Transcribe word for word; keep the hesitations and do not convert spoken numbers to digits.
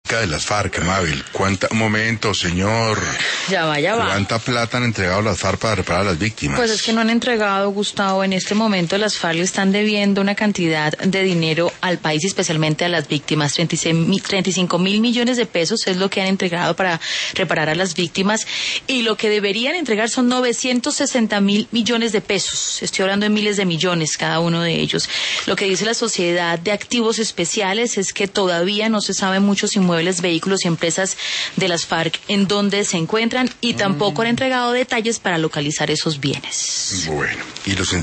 de las FARC, Mabel. ¿Cuánta, un momento, señor? Ya va, ya va. ¿Cuánta plata han entregado las FARC para reparar a las víctimas? Pues es que no han entregado, Gustavo. En este momento las FARC le están debiendo una cantidad de dinero al país y especialmente a las víctimas. treinta y cinco mil millones de pesos es lo que han entregado para reparar a las víctimas y lo que deberían entregar son novecientos sesenta mil millones de pesos. Estoy hablando de miles de millones cada uno de ellos. Lo que dice la Sociedad de Activos Especiales es que todavía no se sabe muchos inmuebles, vehículos y empresas de las FARC en donde se encuentran y tampoco han entregado detalles para localizar esos bienes. Bueno, y los